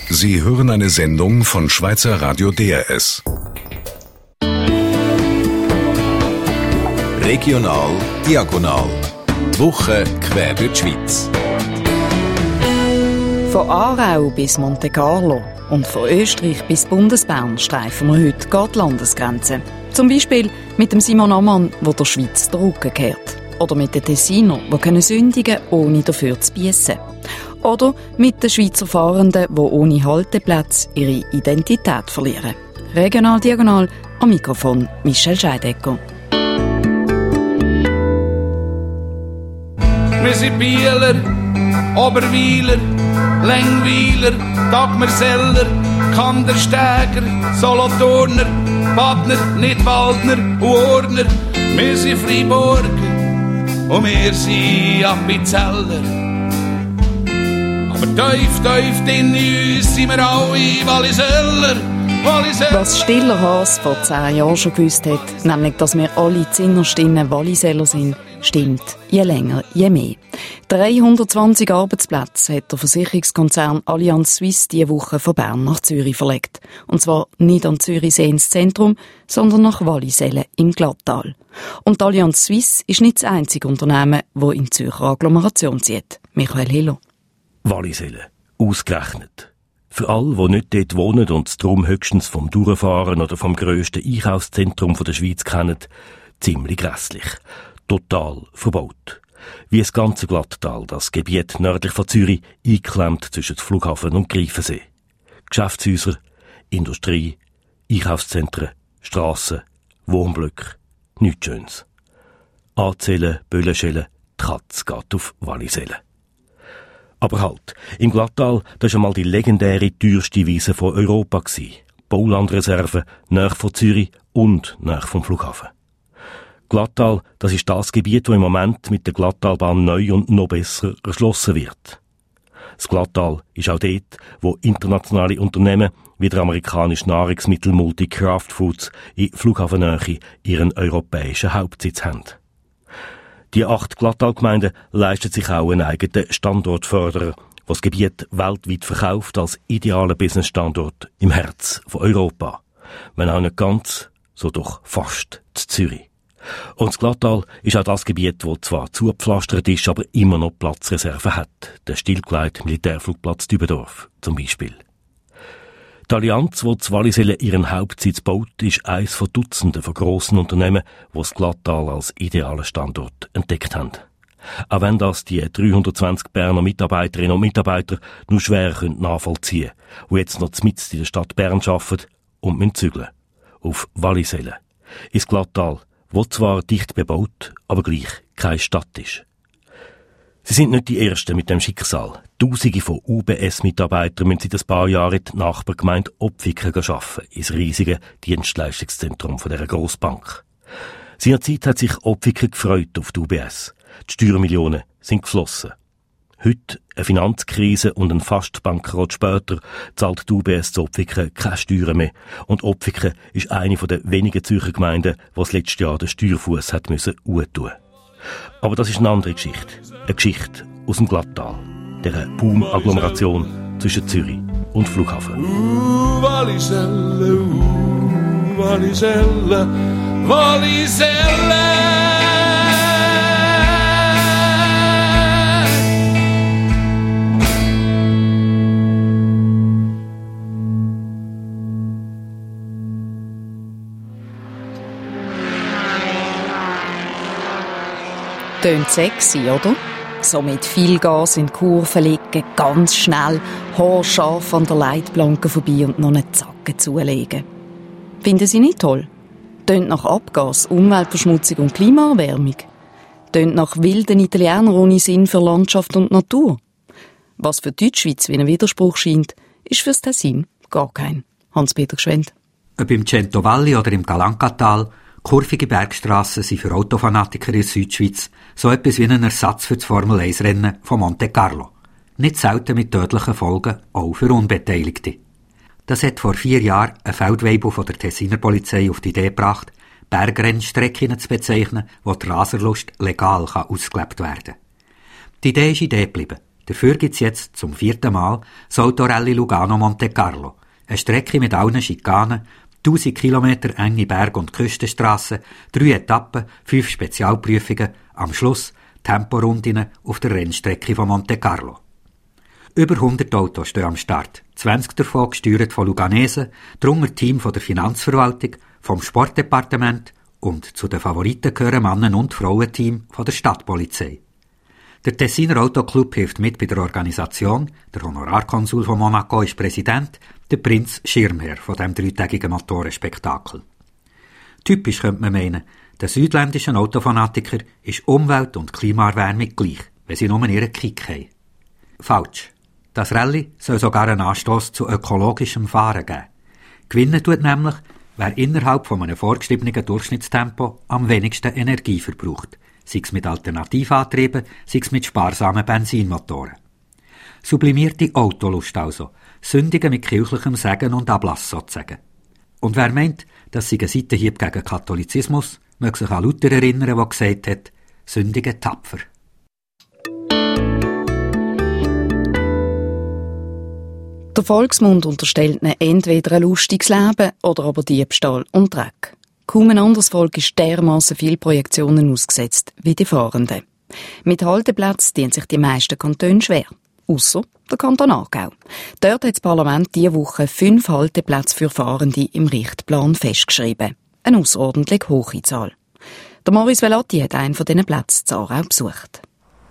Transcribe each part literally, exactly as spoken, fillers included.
Sie hören eine Sendung von Schweizer Radio D R S. Regional Diagonal. Die Woche quer durch die Schweiz. Von Aarau bis Monte Carlo und von Österreich bis Bundesbern streifen wir heute gerade die Landesgrenzen. Zum Beispiel mit dem Simon Ammann, der der Schweiz den Rücken kehrt. Oder mit den Tessiner, die können sündigen, ohne dafür zu biessen. Oder mit den Schweizer Fahrenden, die ohne Halteplatz ihre Identität verlieren. Regional Diagonal, am Mikrofon Michel Scheidecker. Wir sind Bieler, Oberweiler, Längweiler, Dagmerseller, Kandersteiger, Solothurner, Badner, Nidwaldner und Urner. Wir sind Freiburger und wir sind Appenzeller. Aber tief, tief in uns sind wir alle Walliseller. Was Stiller Haas vor zehn Jahren schon gewusst hat, nämlich, dass wir alle Zinnerstinnen Walliseller sind, stimmt je länger, je mehr. dreihundertzwanzig Arbeitsplätze hat der Versicherungskonzern Allianz Suisse diese Woche von Bern nach Zürich verlegt. Und zwar nicht an Zürichsee ins Zentrum, sondern nach Wallisellen im Glattal. Und die Allianz Suisse ist nicht das einzige Unternehmen, das in die Zürcher Agglomeration zieht. Michael Hiller. Wallisellen. Ausgerechnet. Für alle, die nicht dort wohnen und es darum höchstens vom Durchfahren oder vom grössten Einkaufszentrum der Schweiz kennen, ziemlich grässlich. Total verbaut. Wie das ganze Glattal, das Gebiet nördlich von Zürich, eingeklemmt zwischen Flughafen und Greifensee. Geschäftshäuser, Industrie, Einkaufszentren, Strassen, Wohnblöcke, nichts Schönes. Anzählen, Böllenschellen, die Katze geht auf Wallisellen. Aber halt, im Glattal, das war einmal die legendäre teuerste Wiese von Europa. Baulandreserve, nahe von Zürich und nahe vom Flughafen. Glattal, das ist das Gebiet, das im Moment mit der Glattalbahn neu und noch besser erschlossen wird. Das Glattal ist auch dort, wo internationale Unternehmen wie der amerikanische Nahrungsmittelmulti Kraft Foods in Flughafennähe ihren europäischen Hauptsitz haben. Die acht Glattalgemeinden leisten sich auch einen eigenen Standortförderer, der das Gebiet weltweit verkauft als idealer Businessstandort im Herz von Europa. Wenn auch nicht ganz, so doch fast zu Zürich. Und das Glattal ist auch das Gebiet, das zwar zugepflastert ist, aber immer noch Platzreserven hat. Der stillgelegte Militärflugplatz Dübendorf zum Beispiel. Die Allianz, die zu Wallisellen ihren Hauptsitz baut, ist eines von Dutzenden von grossen Unternehmen, die das Glattal als idealen Standort entdeckt haben. Auch wenn das die dreihundertzwanzig Berner Mitarbeiterinnen und Mitarbeiter nur schwer nachvollziehen können, die jetzt noch mitten in der Stadt Bern arbeiten und müssen zügeln. Auf Wallisellen. Ins Glattal, wo zwar dicht bebaut, aber gleich keine Stadt ist. Sie sind nicht die Ersten mit dem Schicksal. Tausende von U B S-Mitarbeitern müssen seit ein paar Jahren in die Nachbargemeinde Opfiken arbeiten, ins riesige Dienstleistungszentrum von dieser Grossbank. Seinerzeit hat sich Opfiken gefreut auf die U B S. Die Steuermillionen sind geflossen. Heute, eine Finanzkrise und ein fast Bankrott später, zahlt die U B S zu Opfiken keine Steuern mehr. Und Opfiken ist eine der wenigen Zürcher Gemeinden, die das letzte Jahr den Steuerfuss hat müssen untun. Aber das ist eine andere Geschichte. Eine Geschichte aus dem Glattal. Der Boom-Agglomeration zwischen Zürich und Flughafen. Uh, Walliselle, uh, Walliselle, Walliselle. Tönt sexy, oder? So mit viel Gas in die Kurven liegen, ganz schnell, haarscharf an der Leitplanke vorbei und noch einen Zacken zulegen. Finden Sie nicht toll? Tönt nach Abgas, Umweltverschmutzung und Klimaerwärmung. Tönt nach wilden Italienern ohne Sinn für Landschaft und Natur. Was für die Deutschschweiz wie ein Widerspruch scheint, ist fürs Tessin gar kein. Hans-Peter Gschwend. Ob im Centovalli oder im Galankatal, kurvige Bergstrassen sind für Autofanatiker in der Südschweiz so etwas wie ein Ersatz für das Formel eins Rennen von Monte Carlo. Nicht selten mit tödlichen Folgen, auch für Unbeteiligte. Das hat vor vier Jahren ein Feldwebel von der Tessiner Polizei auf die Idee gebracht, Bergrennstrecken zu bezeichnen, wo die Raserlust legal ausgelebt werden kann. Die Idee ist Idee geblieben. Dafür gibt es jetzt zum vierten Mal das Autorally Lugano-Monte Carlo. Eine Strecke mit allen Schikanen, tausend Kilometer enge Berg- und Küstenstrassen, drei Etappen, fünf Spezialprüfungen, am Schluss Temporunden auf der Rennstrecke von Monte Carlo. Über hundert Autos stehen am Start, zwanzig davon gesteuert von Luganesen, darunter Team von der Finanzverwaltung, vom Sportdepartement und zu den Favoriten gehören Mannen- und Frauenteam von der Stadtpolizei. Der Tessiner Autoclub hilft mit bei der Organisation, der Honorarkonsul von Monaco ist Präsident, der Prinz Schirmherr von dem dreitägigen Motorenspektakel. Typisch könnte man meinen, der südländischen Autofanatiker ist Umwelt- und Klimaerwärmung gleich, wenn sie nur ihren Kick haben. Falsch. Das Rallye soll sogar einen Anstoss zu ökologischem Fahren geben. Gewinnen tut nämlich, wer innerhalb von einem vorgeschriebenen Durchschnittstempo am wenigsten Energie verbraucht, sei es mit Alternativantrieben, sei es mit sparsamen Benzinmotoren. Sublimierte Autolust also, Sündigen mit kirchlichem Segen und Ablass sozusagen. Und wer meint, das sei ein Seitenhieb gegen Katholizismus, mag sich an Luther erinnern, der gesagt hat, Sündigen tapfer. Der Volksmund unterstellt ihnen entweder ein lustiges Leben oder aber Diebstahl und Dreck. Kaum ein anderes Volk ist dermassen viel Projektionen ausgesetzt wie die Fahrenden. Mit Halteplätzen dienen sich die meisten Kantone schwer. Ausser der Kanton Aargau. Dort hat das Parlament diese Woche fünf Halteplätze für Fahrende im Richtplan festgeschrieben. Eine außerordentlich hohe Zahl. Der Maurice Velati hat einen von diesen Plätzen in Aarau besucht.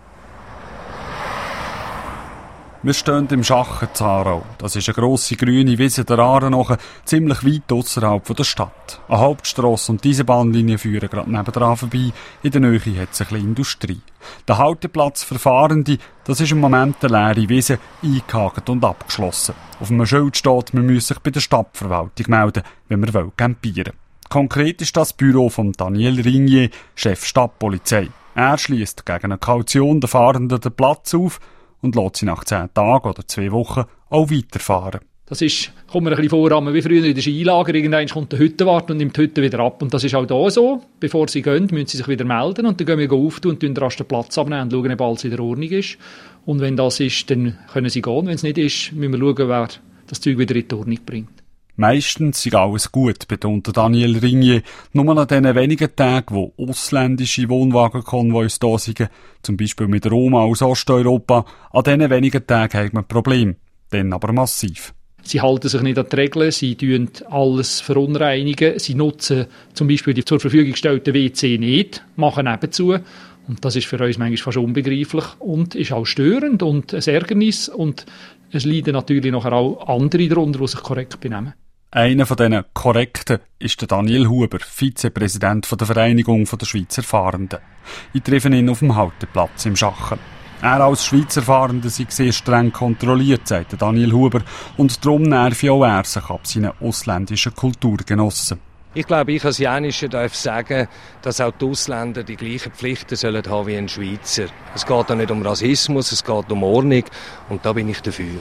Wir stehen im Schachen in Aarau. Das ist eine grosse grüne Wiese der Aare nachher, ziemlich weit ausserhalb der Stadt. Eine Hauptstrasse und diese Bahnlinie führen gerade nebendran vorbei. In der Nähe hat es ein bisschen Industrie. Der Halteplatz für Fahrende, das ist im Moment eine leere Wiese, eingehakt und abgeschlossen. Auf einem Schild steht, man müsse sich bei der Stadtverwaltung melden, wenn man campieren will. Konkret ist das Büro von Daniel Rignier, Chef Stadtpolizei. Er schliesst gegen eine Kaution den Fahrenden den Platz auf und lässt sie nach zehn Tagen oder zwei Wochen auch weiterfahren. Das ist, kommt mir ein bisschen vor, wie früher in der Skilager, irgendwann kommt der Hüttenwart und nimmt die Hütte wieder ab. Und das ist auch hier so. Bevor sie gehen, müssen sie sich wieder melden und dann gehen wir auftun und den rasten Platz abnehmen und schauen, ob alles in der Ordnung ist. Und wenn das ist, dann können sie gehen. Wenn es nicht ist, müssen wir schauen, wer das Zeug wieder in die Ordnung bringt. Meistens sei alles gut, betonte Daniel Rignier. Nur an diesen wenigen Tagen, wo ausländische Wohnwagenkonvois da sind, zum Beispiel mit Roma aus Osteuropa, an diesen wenigen Tagen hat man ein Problem. Dann aber massiv. Sie halten sich nicht an die Regeln, sie tun alles verunreinigen, sie nutzen zum Beispiel die zur Verfügung gestellten W C nicht, machen nebenzu. Und das ist für uns manchmal fast unbegreiflich und ist auch störend und ein Ärgernis. Und es leiden natürlich nachher auch andere darunter, die sich korrekt benehmen. Einer von diesen Korrekten ist der Daniel Huber, Vizepräsident der Vereinigung der Schweizer Fahrenden. Ich treffe ihn auf dem Halteplatz im Schachen. Er als Schweizer Fahrender sei sehr streng kontrolliert, sagt Daniel Huber, und darum nervt auch er sich ab seinen ausländischen Kulturgenossen. Ich glaube, ich als Jänischer darf sagen, dass auch die Ausländer die gleichen Pflichten sollen haben wie ein Schweizer. Es geht da nicht um Rassismus, es geht um Ordnung und da bin ich dafür.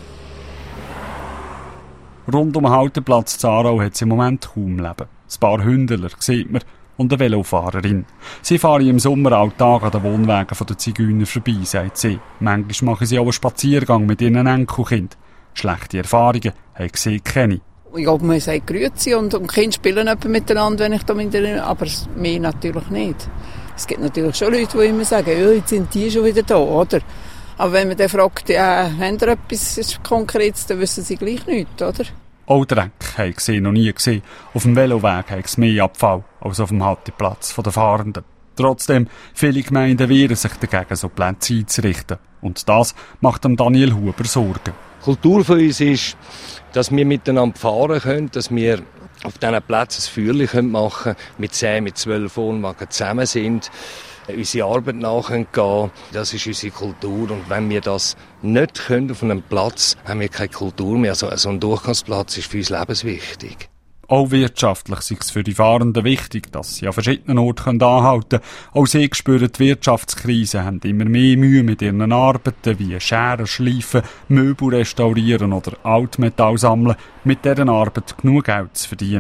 Rund um den Halteplatz Aarau hat es im Moment kaum Leben. Ein paar Hündler sieht man und eine Velofahrerin. Sie fahren im Sommer alltag an den Wohnwagen der Zigeuner vorbei, sagt sie. Manchmal machen sie auch einen Spaziergang mit ihren Enkelkindern. Schlechte Erfahrungen haben sie keine. Ja, man sagt Grüezi und, und die Kinder spielen etwa miteinander, wenn ich da mit denen, aber mir natürlich nicht. Es gibt natürlich schon Leute, die immer sagen, ja, jetzt sind die schon wieder da, oder? Aber wenn man dann fragt, ja, haben ihr etwas Konkretes, dann wissen sie gleich nichts, oder? Auch Dreck haben sie noch nie gesehen. Auf dem Veloweg haben sie mehr Abfall als auf dem Halteplatz der Fahrenden. Trotzdem, viele Gemeinden wehren sich dagegen, so Plätze einzurichten. Und das macht dem Daniel Huber Sorgen. Kultur für uns ist, dass wir miteinander fahren können, dass wir auf diesen Plätzen ein Feuerchen machen können, mit zehn, mit zwölf Wohnwagen zusammen sind, unsere Arbeit nachgehen können. Das ist unsere Kultur. Und wenn wir das nicht können auf einem Platz, haben wir keine Kultur mehr. Also, so ein Durchgangsplatz ist für uns lebenswichtig. Auch wirtschaftlich ist es für die Fahrenden wichtig, dass sie an verschiedenen Orten anhalten können. Auch sie spüren die Wirtschaftskrise, haben immer mehr Mühe mit ihren Arbeiten wie Scheren, Schleifen, Möbel restaurieren oder Altmetall sammeln, mit deren Arbeit genug Geld zu verdienen.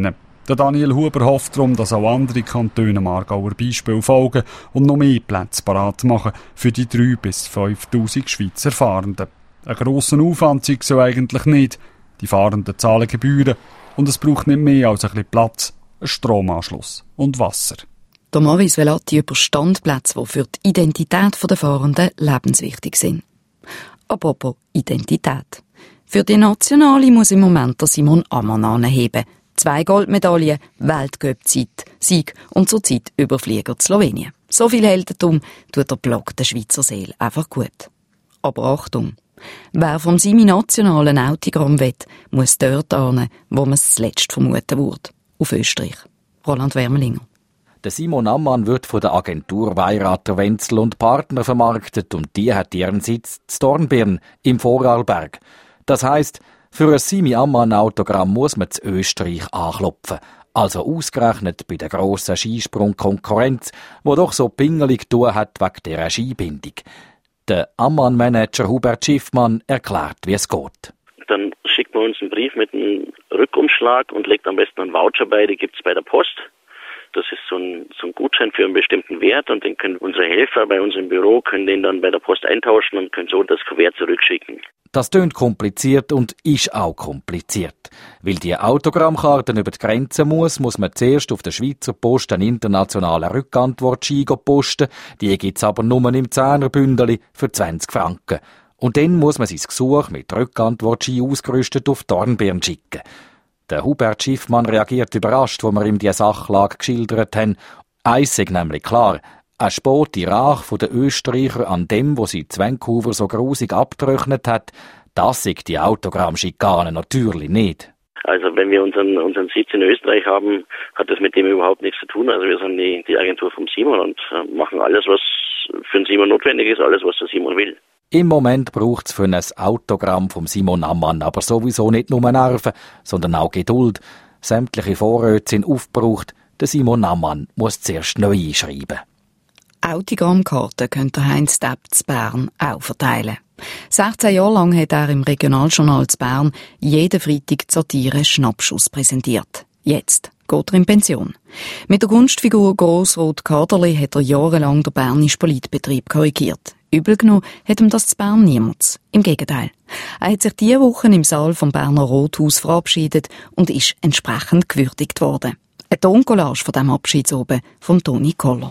Der Daniel Huber hofft darum, dass auch andere Kantone dem Aargauer Beispiel folgen und noch mehr Plätze parat machen für die drei bis fünftausend Schweizer Fahrenden. Einen grossen Aufwand sei es eigentlich nicht. Die Fahrenden zahlen Gebühren und es braucht nicht mehr als ein bisschen Platz, einen Stromanschluss und Wasser. Der Maurice Velati über Standplätze, die für die Identität der Fahrenden lebenswichtig sind. Apropos Identität. Für die Nationale muss im Moment der Simon Ammann anheben. Zwei Goldmedaillen, Weltcup-Zeit, Sieg und zurzeit Überflieger zu Slowenien. So viel Heldentum tut der Block der Schweizer Seele einfach gut. Aber Achtung! Wer vom Simi nationalen Autogramm will, muss dort hin, wo man es zuletzt vermuten würde. Auf Österreich. Roland Wermelinger. Der Simon Ammann wird von der Agentur Weirater Wenzel und Partner vermarktet und die hat ihren Sitz in Dornbirn im Vorarlberg. Das heisst, für ein Simi Ammann Autogramm muss man zu Österreich anklopfen. Also ausgerechnet bei der grossen Skisprung-Konkurrenz, wo doch so pingelig tun hat wegen dieser Skibindung. Der Ammann-Manager Hubert Schiffmann erklärt, wie es geht. Dann schickt man uns einen Brief mit einem Rückumschlag und legt am besten einen Voucher bei, die gibt's bei der Post. Das ist so ein, so ein Gutschein für einen bestimmten Wert und den können unsere Helfer bei uns im Büro können den dann bei der Post eintauschen und können so das Kuvert zurückschicken. Das tönt kompliziert und ist auch kompliziert. Weil die Autogrammkarten über die Grenze muss, muss man zuerst auf der Schweizer Post einen internationalen Rückantwortschein posten. Die gibt's aber nur im Zehnerbündeli für zwanzig Franken. Und dann muss man sein Gesuch mit Rückantwortschein ausgerüstet auf Dornbirn schicken. Der Hubert Schiffmann reagiert überrascht, wo wir ihm die Sachlage geschildert haben. Eins ist nämlich klar: eine späte Rache der Österreicher an dem, was sie in Vancouver so grusig abgerechnet hat, das ist die Autogrammschikane natürlich nicht. Also wenn wir unseren, unseren Sitz in Österreich haben, hat das mit dem überhaupt nichts zu tun. Also wir sind die, die Agentur vom Simon und machen alles, was für den Simon notwendig ist, alles, was der Simon will. Im Moment braucht es für ein Autogramm vom Simon Ammann aber sowieso nicht nur Nerven, sondern auch Geduld. Sämtliche Vorräte sind aufgebraucht. Der Simon Ammann muss zuerst neu einschreiben. Autogrammkarten könnte Heinz Depp zu Bern auch verteilen. sechzehn Jahre lang hat er im Regionaljournal zu Bern jeden Freitag die Satire Schnappschuss präsentiert. Jetzt geht er in Pension. Mit der Kunstfigur Grossrot Kaderli hat er jahrelang den bernischen Politbetrieb korrigiert. Übel genommen hat ihm das zu Bern niemand. Im Gegenteil. Er hat sich diese Woche im Saal vom Berner Rothaus verabschiedet und ist entsprechend gewürdigt worden. Eine Toncollage von diesem Abschiedsoben von Toni Koller.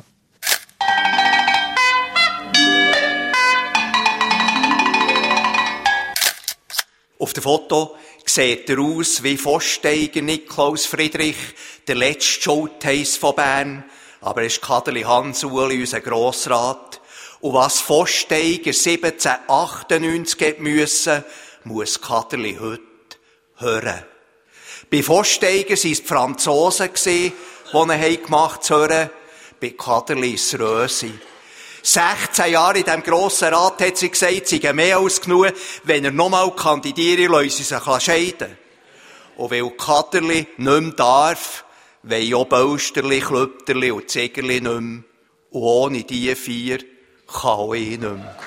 Auf dem Foto sieht er aus wie Vorsteiger Niklaus Friedrich, der letzte Schultheiss von Bern. Aber er ist Kaderli Hans-Uli, unser Grossrat. Und was Vorsteiger siebzehnhundertachtundneunzig müssen, muss Kaderli heute hören. Bei Vorsteiger waren es die Franzosen, die ihn gemacht haben, zu hören. Bei Kaderli ist es Rösi. sechzehn Jahre in diesem Grossen Rat hat sie gesagt, sie seien mehr als genug. Wenn er nochmal kandidiere, lassen sie sich scheiden. Und weil Kaderli nicht mehr darf, wollen auch Bölsterli, Klüpterli und Ziegerli nicht mehr. Und ohne diese vier kann auch ich nicht mehr.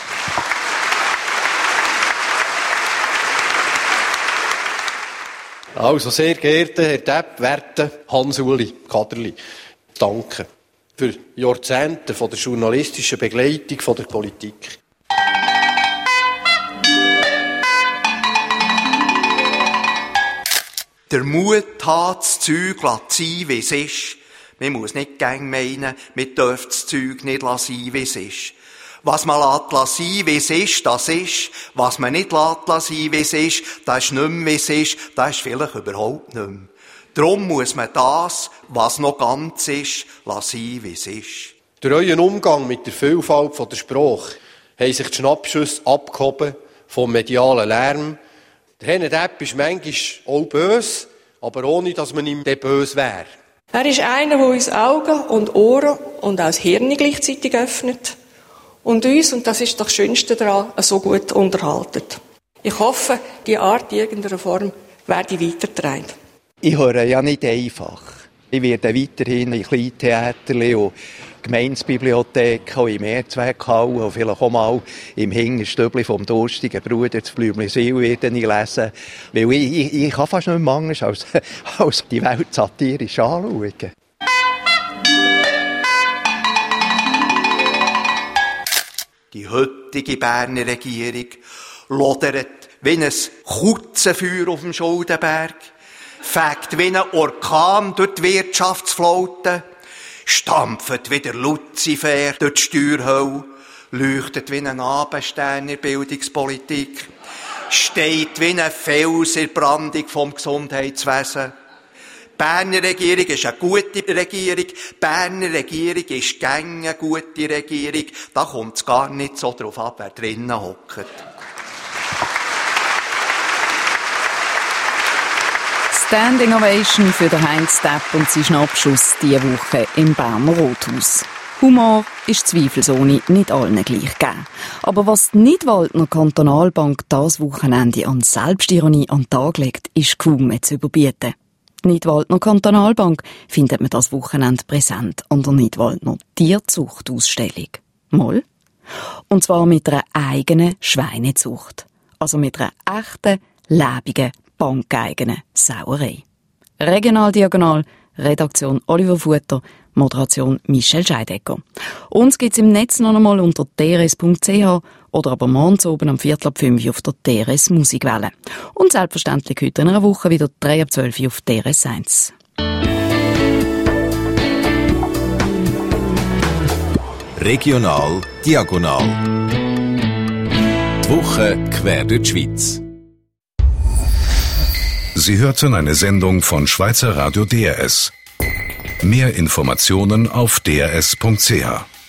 Also, sehr geehrter Herr Depp, werte Hans-Uli Kaderli, danke für Jahrzehnte von der journalistischen Begleitung von der Politik. Der Mut hat, das Zeug sein, wie es ist. Man muss nicht gern meinen, man darf das Zeug nicht sein, wie es ist. Was man lässt sein, wie es ist, das ist. Was man nicht lässt sein, wie es ist, das ist nicht mehr, wie es ist. Das ist vielleicht überhaupt nicht mehr. Darum muss man das, was noch ganz ist, sein, wie es ist. Durch euren Umgang mit der Vielfalt der Sprache haben sich die Schnappschüsse abgehoben vom medialen Lärm. Der Herr Depp ist manchmal auch böse, aber ohne, dass man ihm böse wäre. Er ist einer, der uns Augen und Ohren und auch das Hirn gleichzeitig öffnet und uns, und das ist das Schönste daran, so gut unterhaltet. Ich hoffe, die Art in irgendeiner Form werde weitergetragen. Ich höre ja nicht einfach. Ich werde weiterhin in Kleintheaterli und Gemeindebibliothek, auch im Mehrzweckhalle und vielleicht auch mal im Hinterstübli vom durstigen Bruder zu Blümliswil werde ich lesen. Weil ich, ich, ich kann fast nicht mehr anders als, als die Welt satirisch anschauen. Die heutige Berner Regierung lodert wie ein Kutzenfeuer auf dem Schuldenberg, fegt wie ein Orkan durch die Wirtschaftsflotte, stampft wie der Luzifer durch die Steuerhölle, leuchtet wie ein Abendstern in der Bildungspolitik, steht wie ein Fels in der Brandung vom Gesundheitswesen. Die Berner Regierung ist eine gute Regierung. Die Berner Regierung ist gängig eine gute Regierung. Da kommt es gar nicht so drauf ab, wer drinnen hockt. Standing Ovation für den Heinz Depp und seinen Abschuss diese Woche im Berner Rothaus. Humor ist zweifelsohne nicht allen gleich gegeben. Aber was die Nidwaldner Kantonalbank das Wochenende an Selbstironie an den Tag legt, ist kaum mehr zu überbieten. Die Nidwaldner Kantonalbank findet man das Wochenende präsent an der Nidwaldner Tierzuchtausstellung. Moll. Und zwar mit einer eigenen Schweinezucht. Also mit einer echten, lebendigen, bankeigenen Sauerei. Regional Diagonal, Redaktion Oliver Futter, Moderation Michel Scheidegger. Uns gibt's im Netz noch einmal unter t r s punkt c h oder aber morgens oben am Viertel ab fünf auf der T R S Musikwelle. Und selbstverständlich heute in einer Woche wieder drei ab zwölf auf T R S eins. Regional Diagonal. Die Woche quer durch die Schweiz. Sie hörten eine Sendung von Schweizer Radio D R S. Mehr Informationen auf d r s punkt c h.